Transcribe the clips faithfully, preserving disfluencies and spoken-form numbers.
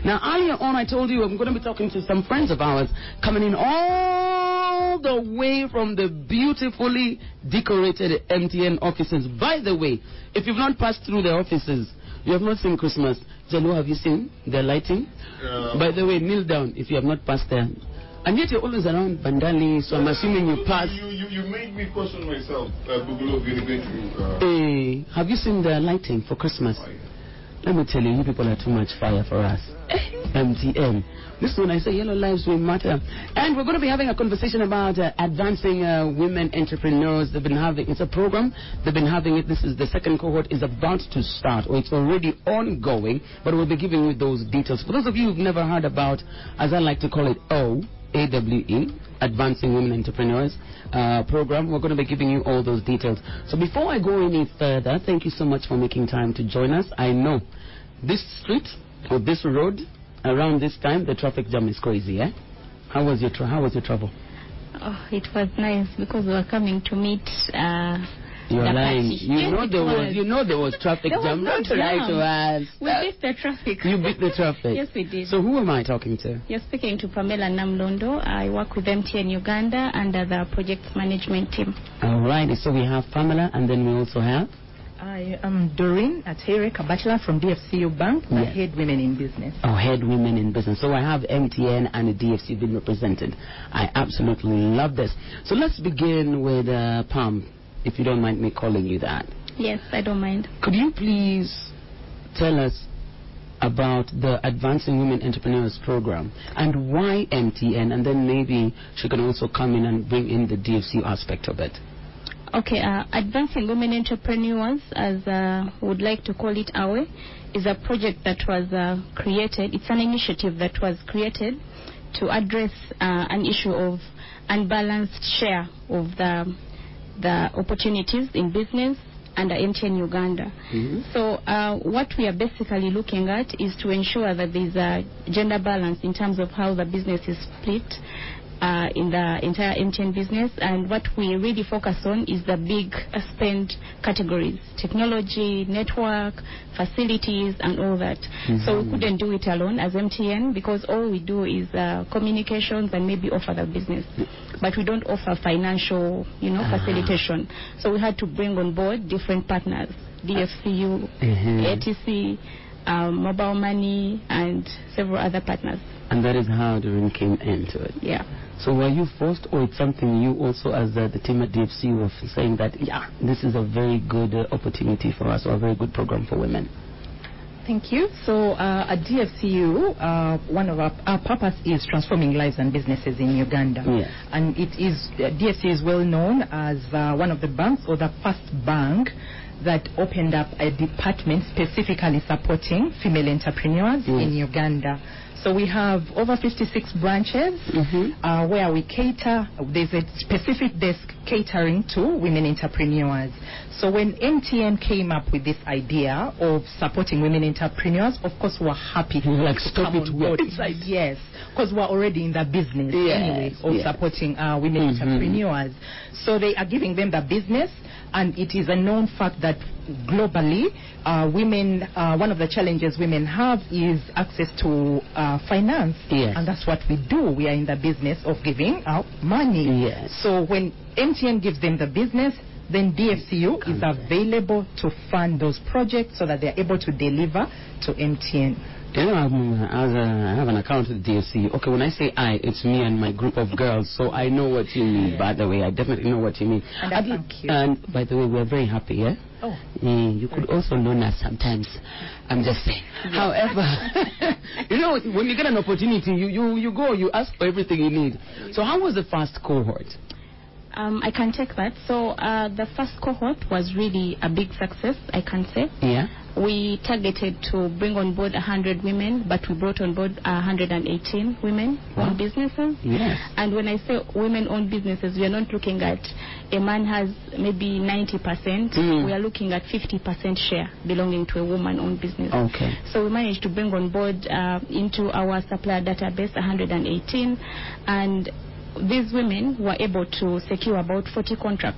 Now, earlier on, I told you I'm going to be talking to some friends of ours coming in all the way from the beautifully decorated M T N offices. By the way, if you've not passed through the offices, you have not seen Christmas. Jalo, have you seen the lighting? Uh, By the way, kneel down if you have not passed there. And yet you're always around Bandali, so I'm assuming you pass. You, you, you made me question myself. Uh, Google, uh, hey, have you seen the lighting for Christmas? Let me tell you, you people are too much fire for us. M T N. This one I say yellow lives will matter. And we're going to be having a conversation about uh, advancing uh, women entrepreneurs. They've been having, it's a program. They've been having it. This is the second cohort is about to start, or it's already ongoing, but we'll be giving you those details. For those of you who've never heard about, as I like to call it, O, A W E, Advancing Women Entrepreneurs uh, program, we're going to be giving you all those details. So before I go any further, thank you so much for making time to join us. I know this street or this road around this time the traffic jam is crazy, eh? How was your tra- how was your travel? Oh, it was nice because we were coming to meet uh You're lying. Party. You Yes, know there was. was. You know there was traffic There jam. was Not no lie jam. to us. We beat the traffic. You beat the traffic. Yes, we did. So who am I talking to? You're speaking to Pamela Namlondo. I work with M T N Uganda under the project management team. All right. So we have Pamela, and then we also have. I am Doreen Atere Kabatla from D F C U Bank, the Yes. head women in business. Oh, head women in business. So I have M T N and the D F C being represented. I absolutely love this. So let's begin with uh, Pam, if you don't mind me calling you that. Yes, I don't mind. Could you please tell us about the Advancing Women Entrepreneurs program and why M T N, and then maybe she can also come in and bring in the D F C aspect of it. Okay, uh, Advancing Women Entrepreneurs, as uh, would like to call it our way, is a project that was uh, created. It's an initiative that was created to address uh, an issue of unbalanced share of the the opportunities in business under M T N Uganda. Mm-hmm. So uh, what we are basically looking at is to ensure that there's a gender balance in terms of how the business is split uh, in the entire M T N business. And what we really focus on is the big uh, spend categories: technology, network, facilities, and all that. Mm-hmm. So we couldn't do it alone as M T N because all we do is uh, communications and maybe offer the business. But we don't offer financial, you know, Ah. facilitation. So we had to bring on board different partners: D F C U, Mhm. A T C, um, mobile money, and several other partners. And that is how Doreen came into it. Yeah. So were you forced, or it's something you also, as the, the team at D F C, were saying that, yeah, this is a very good uh, opportunity for us, or a very good program for women? Thank you. So uh, at D F C U, uh, one of our, our purpose is transforming lives and businesses in Uganda. Yes. And it is uh, D F C is well known as uh, one of the banks, or the first bank that opened up a department specifically supporting female entrepreneurs Yes. in Uganda. So we have over fifty-six branches Mm-hmm. uh, where we cater. There's a specific desk catering to women entrepreneurs. So when M T N came up with this idea of supporting women entrepreneurs, of course we're happy. You were like, to stop come it, on we're board. inside. Yes, because we're already in the business Yes, anyway of yes. supporting uh, women Mhm. entrepreneurs. So they are giving them the business, and it is a known fact that globally, uh, women, uh, one of the challenges women have is access to uh, finance. Yes. And that's what we do. We are in the business of giving out money. Yes. So when M T N gives them the business, then D F C U is Come there. available to fund those projects so that they're able to deliver to M T N. You know, I'm, as a, I have an account with D F C. Okay, when I say I, it's me and my group of girls, so I know what you mean, by the way. I definitely know what you mean. And I I'd- thank you. And by the way, we're very happy, yeah? Oh. Mm, you could also loan us sometimes. I'm just saying. However, you know, when you get an opportunity, you, you, you go, you ask for everything you need. So how was the first cohort? Um, I can take that. So uh, the first cohort was really a big success, I can say. Yeah? We targeted to bring on board one hundred women, but we brought on board one hundred eighteen women-owned Wow. businesses. Yes. And when I say women-owned businesses, we are not looking at a man has maybe ninety percent. Mm. We are looking at fifty percent share belonging to a woman-owned business. Okay. So we managed to bring on board uh, into our supplier database one hundred eighteen, and these women were able to secure about forty contracts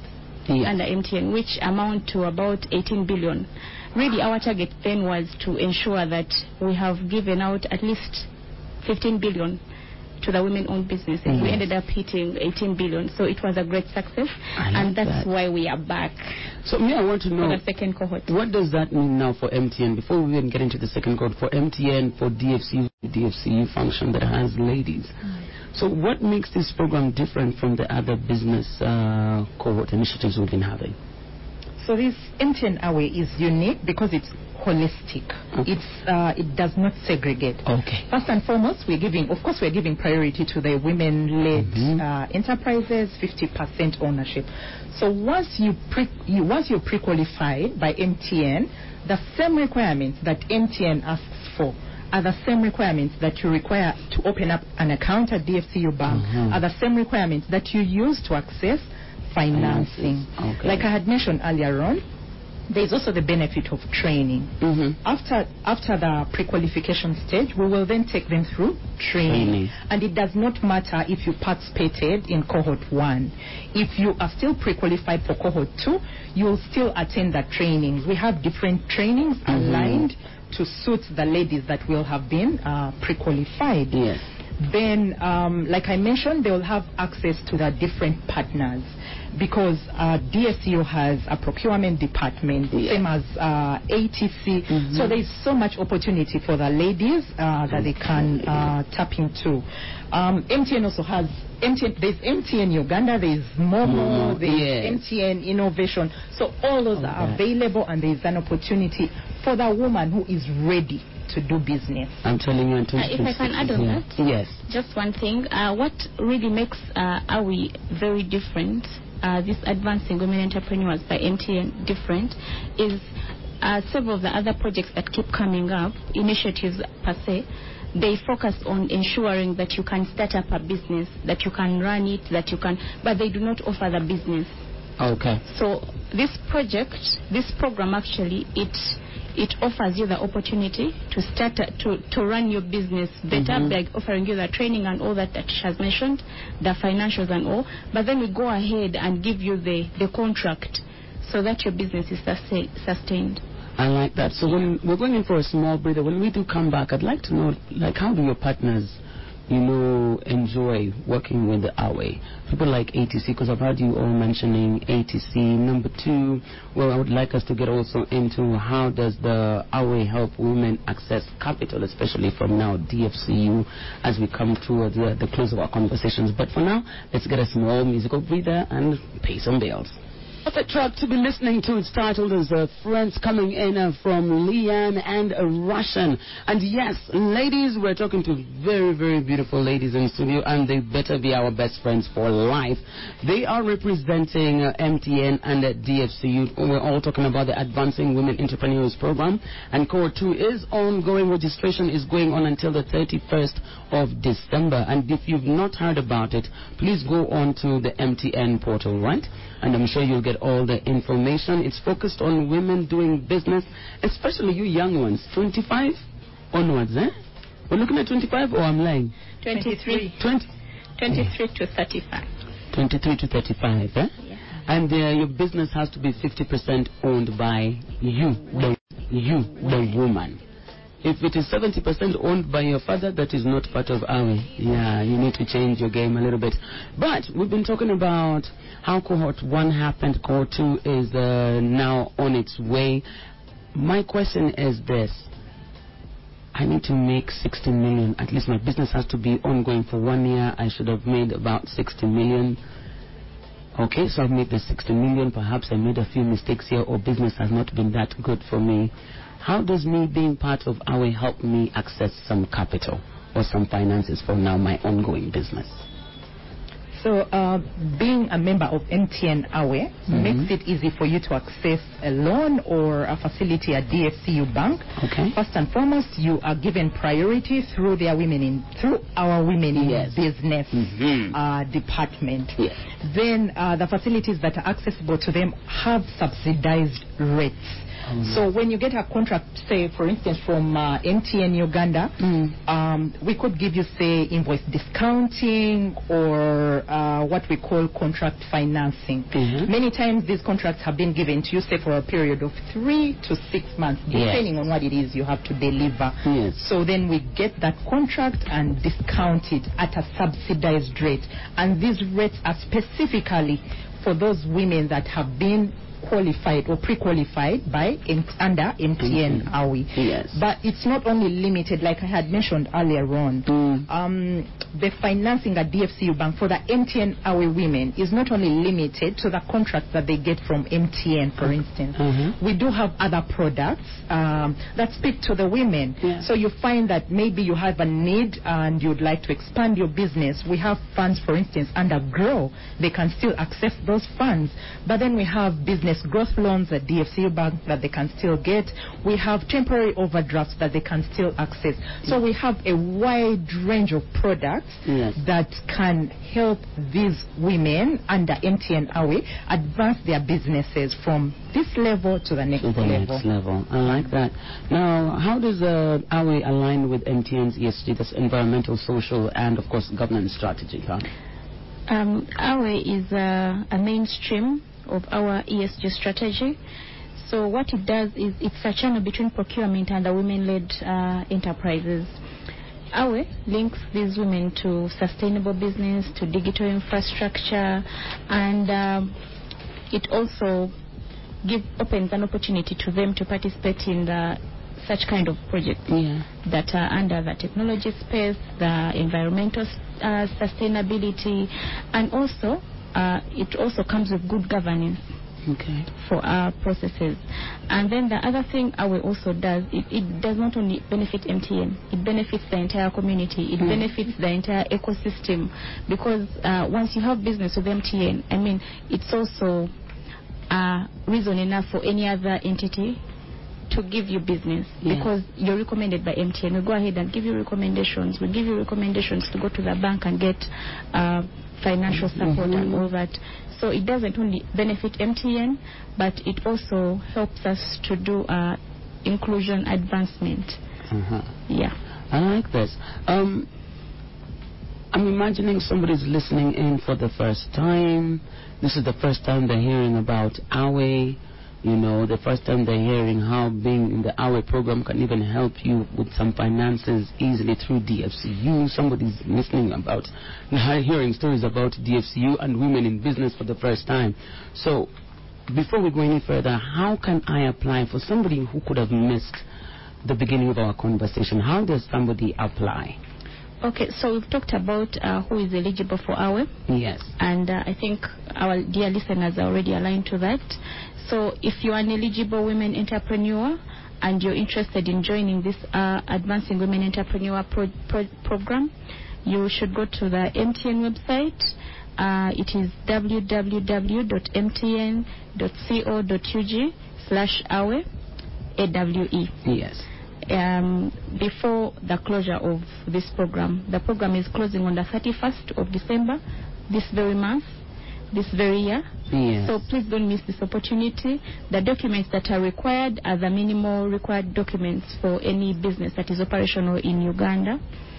yes. under M T N, which amount to about eighteen billion. Really, our target then was to ensure that we have given out at least fifteen billion to the women-owned businesses. Mm-hmm. We ended up hitting eighteen billion, so it was a great success, and that's that. why we are back. So, me, I want to know for the second cohort. What does that mean now for M T N? Before we even get into the second cohort, for M T N, for D F C U, D F C U function that has ladies. Mm-hmm. So, what makes this program different from the other business uh, cohort initiatives we've been having? So, this M T N Awe is unique because it's holistic. Okay. It's uh, it does not segregate. Okay. First and foremost, we're giving, of course, we're giving priority to the women-led mm-hmm. uh, enterprises, fifty percent ownership. So once you pre you, once you're pre-qualified by M T N, the same requirements that M T N asks for are the same requirements that you require to open up an account at D F C U Bank. Mm-hmm. Are the same requirements that you use to access financing. Okay. Like I had mentioned earlier on, there's also the benefit of training. Mm-hmm. After after the pre-qualification stage, we will then take them through training. training. And it does not matter if you participated in cohort one. If you are still pre-qualified for cohort two, you'll still attend the trainings. We have different trainings mm-hmm. aligned to suit the ladies that will have been uh, pre-qualified. Yes. Then, um, like I mentioned, they will have access to the different partners because uh, D S U has a procurement department, yeah. same as uh, A T C. Mm-hmm. So there is so much opportunity for the ladies uh, that they can uh, tap into. Um, M T N also has M T N. There's M T N Uganda. There's Momo. Mm-hmm. There's yes. M T N Innovation. So all those okay. are available, and there is an opportunity for the woman who is ready to do business. I'm telling you, uh, if I can add on yeah. that, yes. Just one thing. Uh, what really makes uh, Awe very different, uh, this Advancing Women Entrepreneurs by M T N different, is uh, several of the other projects that keep coming up, initiatives per se. They focus on ensuring that you can start up a business, that you can run it, that you can, but they do not offer the business. Okay. So this project, this program actually, it it offers you the opportunity to start uh, to to run your business better mm-hmm. by offering you the training and all that that she has mentioned, the financials and all. But then we go ahead and give you the the contract so that your business is sustain, sustained. I like that. So when we're going in for a small breather, when we do come back, I'd like to know, like, how do your partners, you know, enjoy working with the Awe? People like A T C, because I've heard you all mentioning A T C. Number two, well, I would like us to get also into how does the Awe help women access capital, especially from now D F C U, as we come towards the, the close of our conversations. But for now, let's get a small musical breather and pay some bills. The track to be listening to, it's titled as uh, Friends, coming in uh, from Leanne and uh, Russian. And yes, ladies, we're talking to very, very beautiful ladies in studio, and they better be our best friends for life. They are representing uh, M T N and uh, D F C U. We're all talking about the Advancing Women Entrepreneurs Program, and Cohort two is ongoing. Registration is going on until the thirty-first of December. And if you've not heard about it, please go on to the M T N portal, right? And I'm sure you'll get all the information. It's focused on women doing business, especially you young ones, twenty-five onwards, eh? We're looking at twenty-five, or I'm lying? twenty-three. twenty? twenty-three to thirty-five. twenty-three to thirty-five, eh? Yeah. And uh, your business has to be fifty percent owned by you, the, you, the woman. If it is seventy percent owned by your father, that is not part of Awe. Yeah, you need to change your game a little bit. But we've been talking about how cohort one happened. Cohort two is uh, now on its way. My question is this. I need to make sixty million. At least my business has to be ongoing for one year. I should have made about sixty million. Okay, so I've made the sixty million. Perhaps I made a few mistakes here, or business has not been that good for me. How does me being part of Awe help me access some capital or some finances for now my ongoing business? So uh, being a member of M T N Awe mm-hmm. makes it easy for you to access a loan or a facility at D F C U Bank. Okay. First and foremost, you are given priority through their women in through our women yes. in business mm-hmm. uh, department. Yes. Then uh, the facilities that are accessible to them have subsidized rates. Oh, yes. So when you get a contract, say, for instance, from uh, M T N Uganda, Mm. um, we could give you, say, invoice discounting or uh, what we call contract financing. Mhm. Many times these contracts have been given to you, say, for a period of three to six months, depending Yes. on what it is you have to deliver. Yes. So then we get that contract and discount it at a subsidized rate. And these rates are specifically for those women that have been qualified or pre-qualified by M- under M T N Mhm. Awi. Yes. But it's not only limited, like I had mentioned earlier on. Mm. Um, the financing at D F C U Bank for the M T N Awi women is not only limited to the contracts that they get from M T N, for instance. Mhm. We do have other products um, that speak to the women. Yeah. So you find that maybe you have a need and you'd like to expand your business. We have funds, for instance, under Grow. They can still access those funds. But then we have business growth loans at D F C U Bank that they can still get. We have temporary overdrafts that they can still access. So we have a wide range of products Yes. that can help these women under M T N Awi advance their businesses from this level to the next To the level. next level. I like that. Now, how does uh, Awi align with M T N's E S G, that's environmental, social, and of course governance strategy? Huh? Um, Awe is uh, a mainstream of our E S G strategy. So what it does is it's a channel between procurement and the women-led uh, enterprises. Awe links these women to sustainable business, to digital infrastructure, and um, it also give, opens an opportunity to them to participate in the, such kind of projects Yeah. that are under the technology space, the environmental uh, sustainability, and also uh, it also comes with good governance Okay. for our processes. And then the other thing Awe also does, it, it does not only benefit M T N, it benefits the entire community, it Mm. benefits the entire ecosystem, because uh, once you have business with M T N, I mean, it's also uh, reason enough for any other entity to give you business, Yeah. because you're recommended by M T N. We go ahead and give you recommendations. We give you recommendations to go to the bank and get uh, financial support Mhm. and all that. So it doesn't only benefit M T N, but it also helps us to do uh, inclusion advancement. Uh-huh. Yeah. I like this. Um, I'm imagining somebody's listening in for the first time. This is the first time they're hearing about Awe. You know, the first time they're hearing how being in the Awe program can even help you with some finances easily through D F C U. Somebody's listening about, hearing stories about D F C U and women in business for the first time. So, before we go any further, how can I apply for somebody who could have missed the beginning of our conversation? How does somebody apply? Okay, so we've talked about uh, who is eligible for Awe. Yes. And uh, I think our dear listeners are already aligned to that. So if you're an eligible women entrepreneur and you're interested in joining this uh, Advancing Women Entrepreneur pro- pro- program, you should go to the M T N website. Uh, it is w w w dot m t n dot co dot u g slash awe, A W E. Yes. Um, before the closure of this program. The program is closing on the thirty-first of December, this very month, this very year. Yes. So please don't miss this opportunity. The documents that are required are the minimal required documents for any business that is operational in Uganda.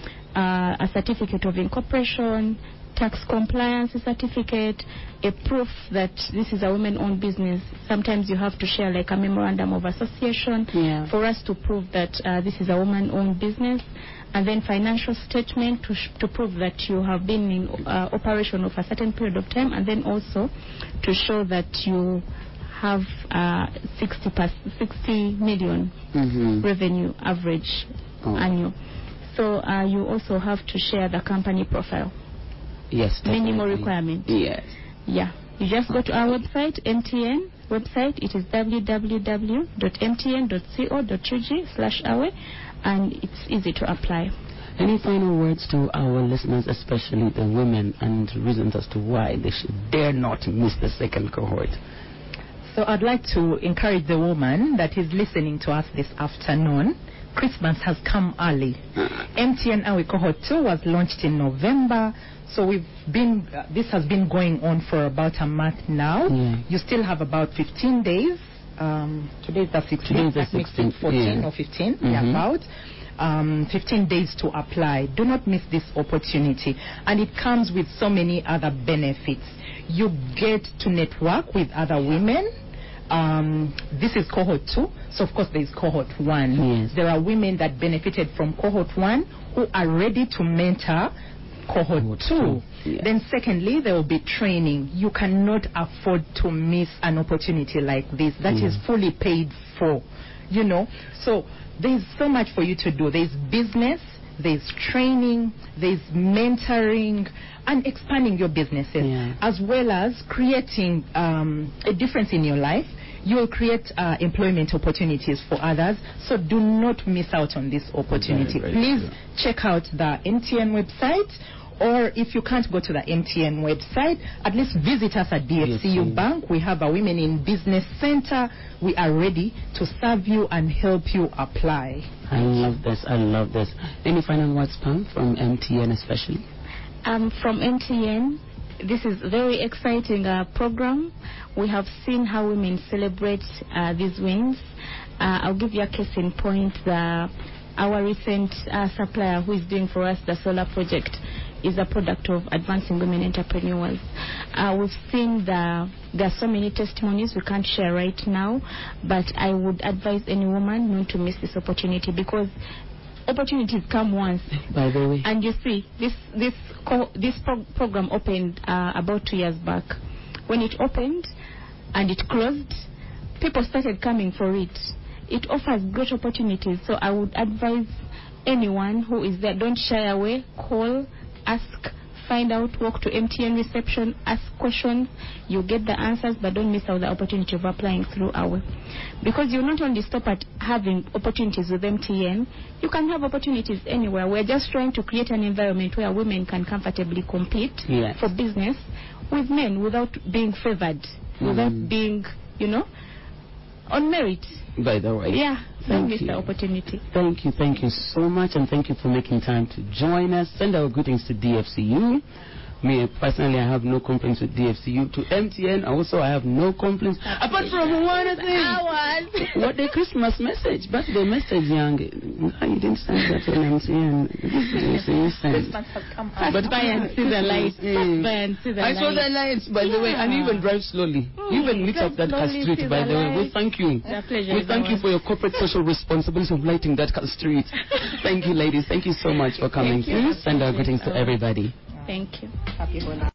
Uh, a certificate of incorporation, tax compliance certificate, a proof that this is a women-owned business. Sometimes you have to share like a memorandum of association Yeah. for us to prove that uh, this is a woman-owned business, and then financial statement to, sh- to prove that you have been in uh, operation of a certain period of time, and then also to show that you have uh, sixty, per- sixty million Mm-hmm. revenue average Oh. annual. So uh, you also have to share the company profile. Yes. Minimal definitely. requirement. Yes. Yeah. You just go to our website, M T N website. It is w w w dot m t n dot co dot u g slash awe, and it's easy to apply. Any final words to our listeners, especially the women, and reasons as to why they should dare not miss the second cohort? So I'd like to encourage the woman that is listening to us this afternoon. Christmas has come early. M T N Awe Cohort two was launched in November. So we've been, uh, this has been going on for about a month now. Yeah. You still have about fifteen days um, today is the sixteenth. Today is the That makes it sixteenth, fourteen yeah. or fifteen, Mm-hmm. yeah, about. Um, fifteen days to apply. Do not miss this opportunity. And it comes with so many other benefits. You get to network with other women. Um, this is cohort two. So, of course, there is cohort one. Yes. There are women that benefited from cohort one who are ready to mentor cohort, cohort two. two. Yes. Then, secondly, there will be training. You cannot afford to miss an opportunity like this. That yeah. is fully paid for. You know, so there's so much for you to do. There's business, there's training, there's mentoring, and expanding your businesses, yeah. as well as creating um, a difference in your life. You will create uh, employment opportunities for others. So do not miss out on this opportunity. Very, very Please true. check out the M T N website. Or if you can't go to the M T N website, at least visit us at D F C U Bank. We have a Women in Business Center. We are ready to serve you and help you apply. I love this. I love this. Any final words, Pam, from M T N especially? Um, from M T N, this is a very exciting uh, program. We have seen how women celebrate uh, these wins. Uh, I'll give you a case in point. The, our recent uh, supplier who is doing for us the solar project is a product of Advancing Women Entrepreneurs. Uh, we've seen the, there are so many testimonies we can't share right now, but I would advise any woman not to miss this opportunity, because opportunities come once. By the way. And you see, this this co- this pro- program opened uh, about two years back. When it opened and it closed, people started coming for it. It offers great opportunities, so I would advise anyone who is there, don't shy away, call, ask, find out, walk to M T N reception, ask questions. You get the answers, but don't miss out the opportunity of applying through our. Because you not only stop at having opportunities with M T N, you can have opportunities anywhere. We're just trying to create an environment where women can comfortably compete yes. for business with men without being favored, mm. without being, you know, on merit. By the way. Yeah. Thank miss you. the opportunity. Thank you, thank you so much, and thank you for making time to join us. Send our greetings to D F C U. Me personally, I have no complaints with D F C U. To M T N, also I have no complaints. Apart from one thing, Hours. what the Christmas message, birthday message, young. No, you didn't send that on M T N. You sent. But buy and see the lights. Mm. Buy and see the I lights. saw the lights, by the way, and you even drive slowly. Mm, you even lit up that car slowly, street, see by the the way. We lights. thank you. We thank you for your corporate social responsibility of lighting that car street. Thank you, ladies. Thank you so much for coming. Thank you. Send our greetings to everybody. Thank you. Happy holidays.